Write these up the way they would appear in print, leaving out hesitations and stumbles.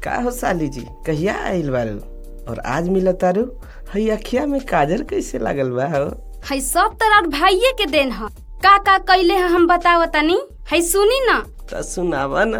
का हो साली जी, कहिया आइल बारू और आज मिलत तारू? हई अखिया में काजल कैसे लागल बा हो? हई सब तरह भाइये के देन ह। का का कइले है हम बतावतनी, हई सुनी ना। त सुनावा ना।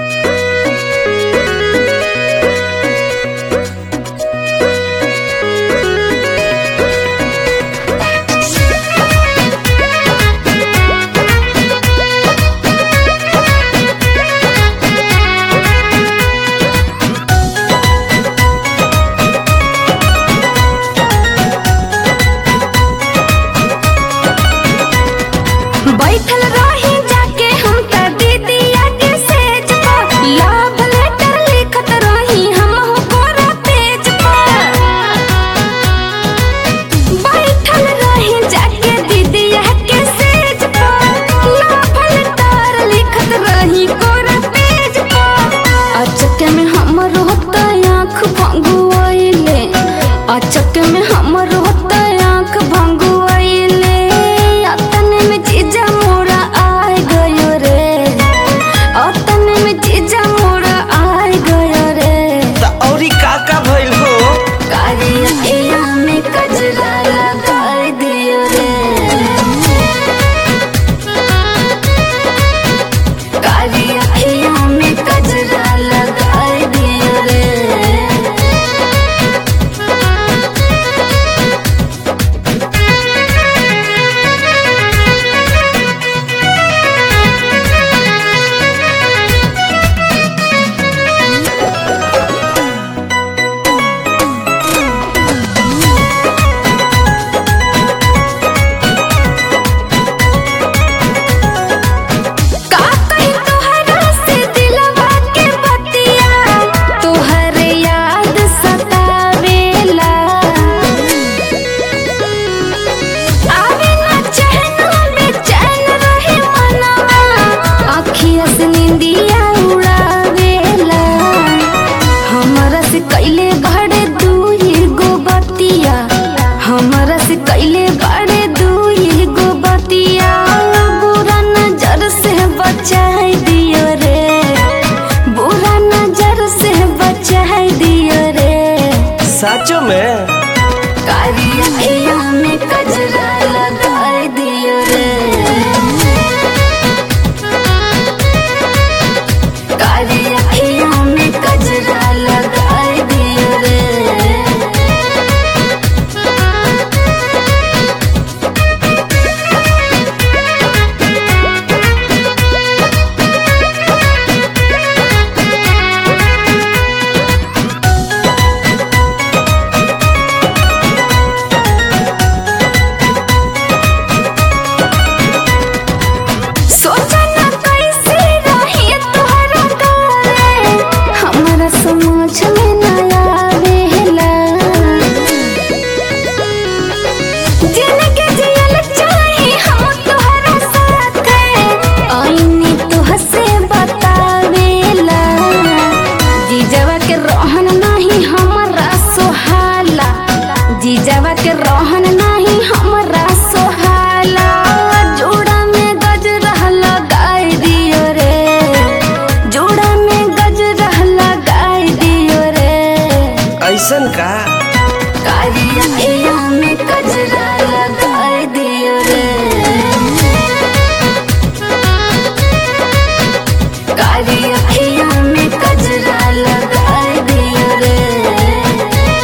बैठल रही जाके हम त दीदिया के सेज पर, लव लेटर लिखत रही हम हो गोरा पेज पर। बैठल रही जाके दीदिया के सेज पर, लव लेटर लिखत रही गोरा पेज पर। अचक में हमर होता आँख भंगुआइले, अचक में हमर होता आँख भंगुआइले। अतने में जीजा मोरा आए गयो रे, अतने में जीजा मोरा आए गयो रे। त औरी का भइल हो? कारिया में कजरा लगाई दियो रे, कारिया में कजरा लगाई दियो रे। कैले बड़े दुई गो बतिया, हमरा से कैले बड़े दुई गो बतिया। बुरा नजर से बचाई दियो रे, बुरा नजर से बचाई दियो रे। साचो में? कारिया में कजरा लगाई दियो रे, कारिया में कजरा लगाई दियो रे। सोचा ना कैसे रही तोहरा करे, हमरा समझ में ना आवेला। जिंदगी जियल चाही हम तोहरा साथे, आईनी तोहसे बतावेला। जीजावा के रहन नाही हमरा सोहाला, जीजावा के रहन नाही हमरा सोहाला। जोड़ा में गजरा लगाई दियो रे, जोड़ा में गजरा लगाई दियो रे। ऐसन का? कारिया में गजरा लगाई दियो रे, कारिया में गजरा लगाई दियो रे।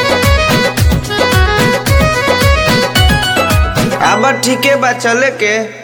अब ठीके बा चले के।